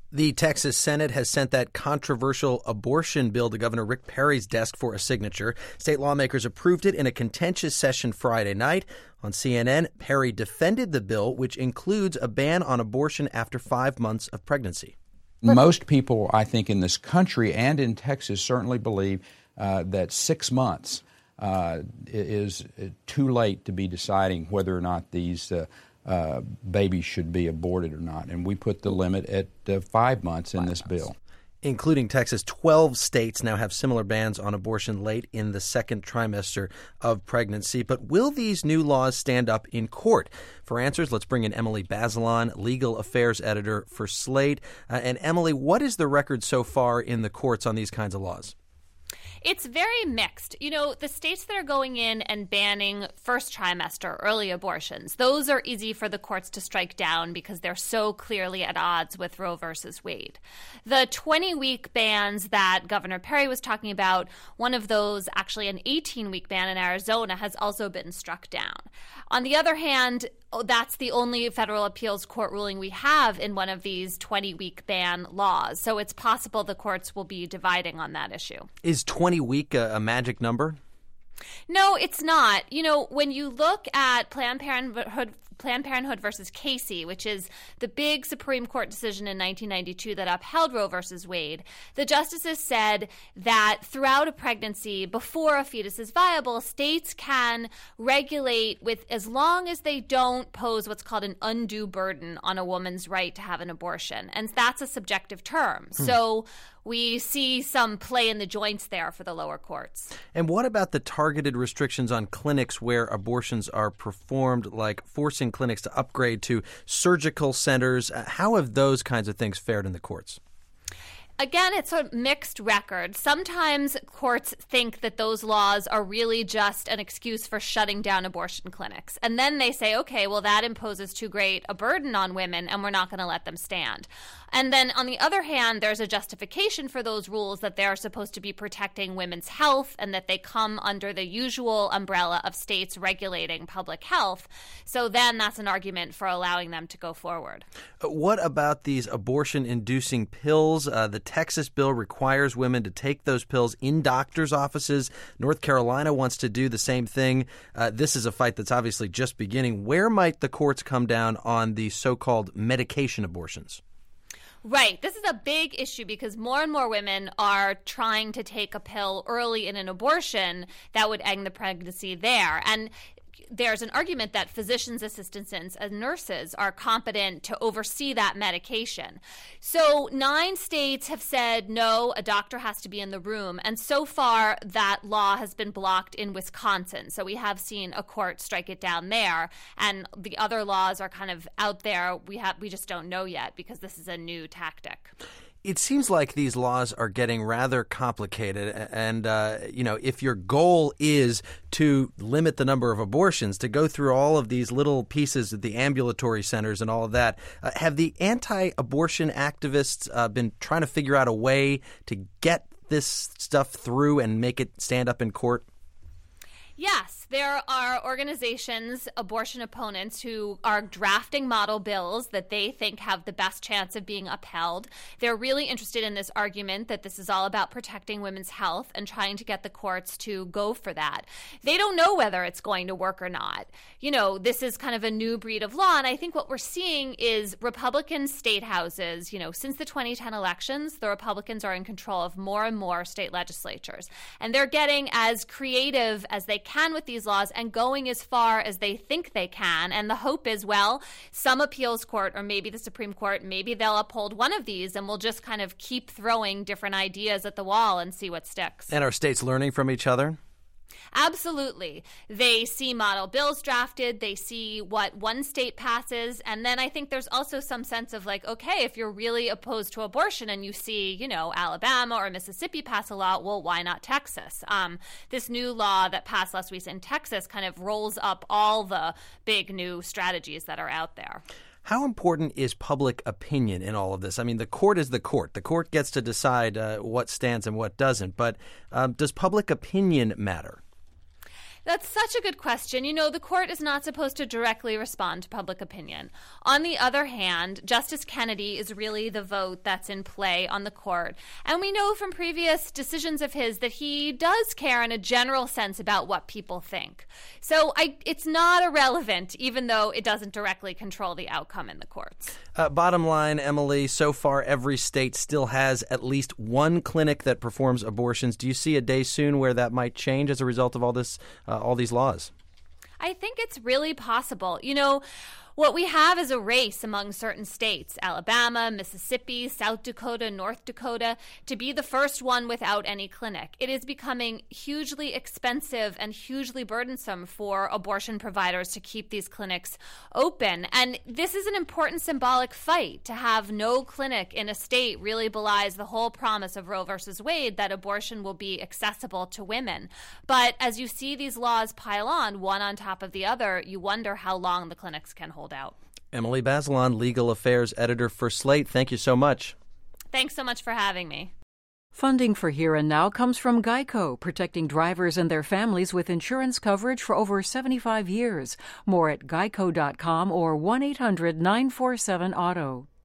The Texas Senate has sent that controversial abortion bill to Governor Rick Perry's desk for a signature. State lawmakers approved it in a contentious session Friday night. On CNN, Perry defended the bill, which includes a ban on abortion after 5 months of pregnancy. Most people, I think, in this country and in Texas certainly believe that 6 months is too late to be deciding whether or not these babies should be aborted or not. And we put the limit at 5 months in this bill. Including Texas, 12 states now have similar bans on abortion late in the second trimester of pregnancy. But will these new laws stand up in court? For answers, let's bring in Emily Bazelon, legal affairs editor for Slate. And Emily, what is the record so far in the courts on these kinds of laws? It's very mixed. You know, the states that are going in and banning first trimester early abortions, those are easy for the courts to strike down because they're so clearly at odds with Roe versus Wade. The 20-week bans that Governor Perry was talking about, one of those, actually an 18-week ban in Arizona, has also been struck down. On the other hand, that's the only federal appeals court ruling we have in one of these 20-week ban laws. So it's possible the courts will be dividing on that issue. Is 20-week a magic number? No, it's not. You know, when you look at Planned Parenthood versus Casey, which is the big Supreme Court decision in 1992 that upheld Roe versus Wade, the justices said that throughout a pregnancy, before a fetus is viable, states can regulate with as long as they don't pose what's called an undue burden on a woman's right to have an abortion. And that's a subjective term. So we see some play in the joints there for the lower courts. And what about the targeted restrictions on clinics where abortions are performed, like forcing clinics to upgrade to surgical centers? How have those kinds of things fared in the courts? Again, it's a mixed record. Sometimes courts think that those laws are really just an excuse for shutting down abortion clinics. And then they say, okay, well, that imposes too great a burden on women, and we're not going to let them stand. And then on the other hand, there's a justification for those rules that they're supposed to be protecting women's health and that they come under the usual umbrella of states regulating public health. So then that's an argument for allowing them to go forward. What about these abortion-inducing pills? The Texas bill requires women to take those pills in doctors' offices. North Carolina wants to do the same thing. This is a fight that's obviously just beginning. Where might the courts come down on the so-called medication abortions? Right. This is a big issue because more and more women are trying to take a pill early in an abortion that would end the pregnancy there. And there's an argument that physicians' assistants and nurses are competent to oversee that medication. So 9 states have said, no, a doctor has to be in the room. And so far, that law has been blocked in Wisconsin. So we have seen a court strike it down there. And the other laws are kind of out there. We just don't know yet because this is a new tactic. It seems like these laws are getting rather complicated. And, if your goal is to limit the number of abortions, to go through all of these little pieces at the ambulatory centers and all of that, have the anti-abortion activists been trying to figure out a way to get this stuff through and make it stand up in court? Yes, there are organizations, abortion opponents, who are drafting model bills that they think have the best chance of being upheld. They're really interested in this argument that this is all about protecting women's health and trying to get the courts to go for that. They don't know whether it's going to work or not. You know, this is kind of a new breed of law, and I think what we're seeing is Republican state houses, since the 2010 elections, the Republicans are in control of more and more state legislatures, and they're getting as creative as they can with these laws and going as far as they think they can. And the hope is, well, some appeals court or maybe the Supreme Court, maybe they'll uphold one of these and we'll just kind of keep throwing different ideas at the wall and see what sticks. And are states learning from each other? Absolutely. They see model bills drafted. They see what one state passes. And then I think there's also some sense of like, okay, if you're really opposed to abortion and you see, Alabama or Mississippi pass a law, well, why not Texas? This new law that passed last week in Texas kind of rolls up all the big new strategies that are out there. How important is public opinion in all of this? I mean, the court is the court. The court gets to decide what stands and what doesn't. But does public opinion matter? That's such a good question. You know, the court is not supposed to directly respond to public opinion. On the other hand, Justice Kennedy is really the vote that's in play on the court. And we know from previous decisions of his that he does care in a general sense about what people think. So it's not irrelevant, even though it doesn't directly control the outcome in the courts. Bottom line, Emily, so far every state still has at least one clinic that performs abortions. Do you see a day soon where that might change as a result of all this? All these laws? I think it's really possible. You know, what we have is a race among certain states, Alabama, Mississippi, South Dakota, North Dakota, to be the first one without any clinic. It is becoming hugely expensive and hugely burdensome for abortion providers to keep these clinics open. And this is an important symbolic fight. To have no clinic in a state really belies the whole promise of Roe versus Wade that abortion will be accessible to women. But as you see these laws pile on, one on top of the other, you wonder how long the clinics can hold out. Emily Bazelon, Legal Affairs Editor for Slate, thank you so much. Thanks so much for having me. Funding for Here and Now comes from GEICO, protecting drivers and their families with insurance coverage for over 75 years. More at geico.com or 1-800-947-AUTO.